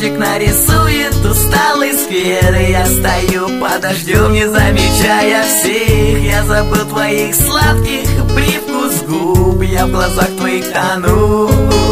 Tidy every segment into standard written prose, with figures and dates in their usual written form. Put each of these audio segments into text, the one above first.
Художник нарисует усталый сквер, и я стою под дождем, не замечая всех. Я забыл твоих сладких привкус губ, я в глазах твоих тону.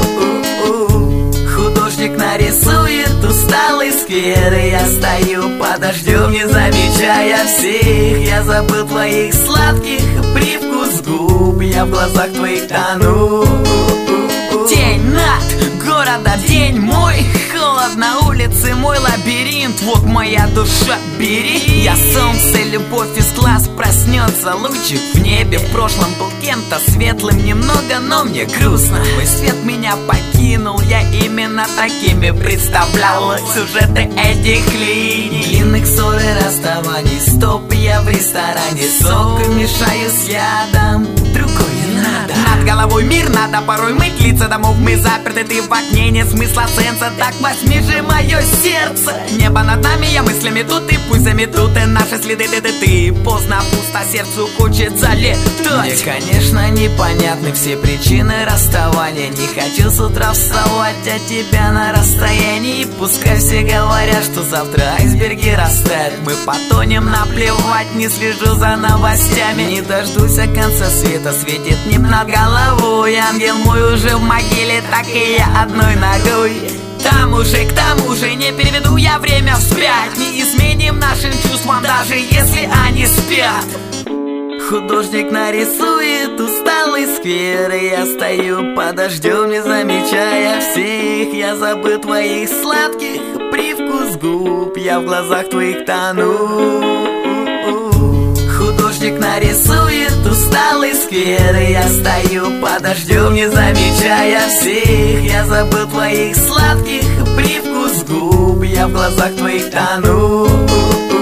Художник нарисует усталый сквер, и я стою под дождем, не замечая всех. Я забыл твоих сладких привкус губ, я в глазах твоих тону. День над города, день мой, холод на улице, мой лабиринт. Вот моя душа, бери. Я солнце, любовь из глаз, проснется лучик в небе. В прошлом был кем-то светлым немного, но мне грустно. Твой свет меня покинул, я именно такими представлял сюжеты этих линий. Длинных ссор и расставаний, стоп, я в ресторане, сок мешаю с ядом, другой не надо. Над головой мир надо порой мыть лица домов. Мы заперты, ты в окне, нет смысла сенса. Так возьми же мое сердце. Небо над нами, я мыслями тут, и пусть заметут и наши следы. Ты поздно, пусто, сердцу хочется летать. Мне, конечно, непонятны все причины расставания. Не хочу с утра вставать от тебя на расстоянии. Пускай все говорят, что завтра айсберги растают. Мы потонем, наплевать, не слежу за новостями. Не дождусь конца света, светит небо над головой. Ангел мой уже в могиле, так и я одной ногой. К тому же не переведу я время вспять. Не изменим нашим чувствам, даже если они спят. Художник нарисует усталый сквер, и я стою под дождем, не замечая всех. Я забыл твоих сладких привкус губ, я в глазах твоих тону. Художник нарисует усталый сквер, и я стою под дождем, не замечая всех. Я забыл твоих сладких привкус губ, я в глазах твоих тону.